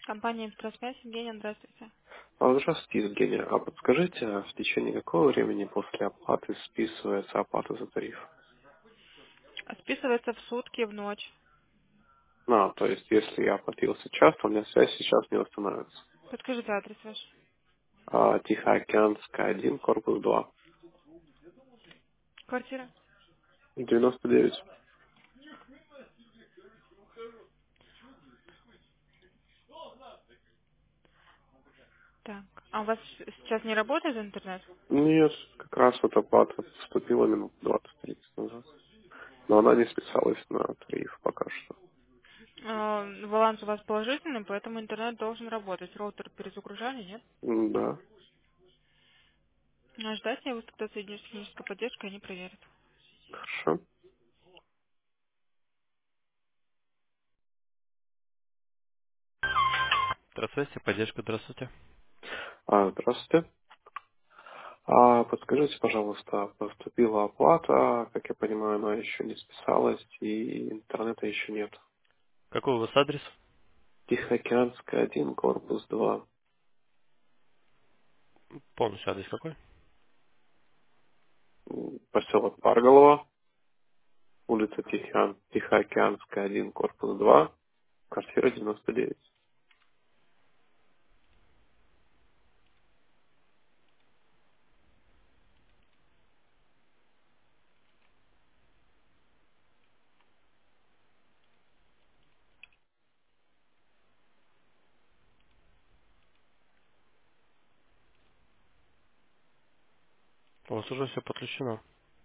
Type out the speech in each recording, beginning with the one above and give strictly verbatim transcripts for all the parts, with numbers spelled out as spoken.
Компания «Экспресс-связь». Евгения, здравствуйте. А, Здравствуйте, Евгения. А подскажите, а в течение какого времени после оплаты списывается оплата за тариф? Списывается в сутки, в ночь. А, то есть, если я оплатил сейчас, то у меня связь сейчас не восстановится. Подскажите адрес ваш. А, Тихоокеанская один, корпус два, Квартира. девяносто девять. Так. А у вас сейчас не работает интернет? Нет, как раз вот оплата поступила минут двадцать-тридцать назад. Но она не списалась на тариф пока что. Э, Баланс у вас положительный, поэтому интернет должен работать. Роутер перезагружали, нет? М, Да, Ну, ждать я вас тогда соединю с технической поддержкой, они проверят. хорошо. Здравствуйте, поддержка, здравствуйте. А, здравствуйте. А подскажите, пожалуйста, поступила оплата, как я понимаю, она еще не списалась, и интернета еще нет. Какой у вас адрес? Тихоокеанская один, корпус два, Полностью адрес какой? м, поселок Парголово, улица Тихоокеан- Тихоокеанская один, корпус два, квартира девяносто девять. У вас уже все подключено.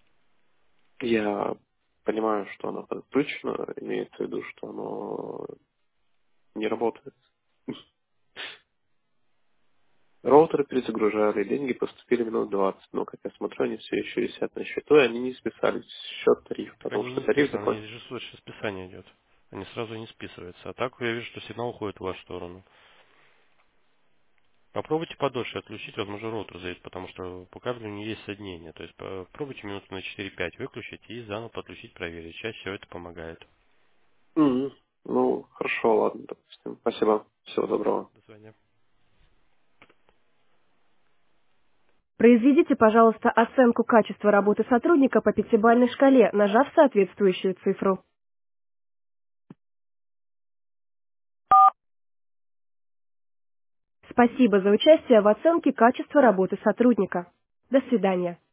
Я понимаю, что она подключена, имеется в виду, что оно не работает. Роутеры перезагружали, деньги поступили минут двадцать, но, как я смотрю, они все еще висят на счету, и они не списались в счет тарифа, Так потому они что не тариф списаны, они заходит. рисуют, что списание идет. Они сразу не списываются. А так я вижу, что сигнал уходит в вашу сторону. Попробуйте подольше отключить, возможно, роутер заедет, потому что по кабелю не есть соединение. То есть попробуйте минут на четыре-пять выключить и заново подключить, проверить. Чаще всего это помогает. Мгм. Ну, хорошо, ладно, допустим. Спасибо. Всего доброго. До свидания. Произведите, пожалуйста, оценку качества работы сотрудника по пятибалльной шкале, нажав соответствующую цифру. Спасибо за участие в оценке качества работы сотрудника. До свидания.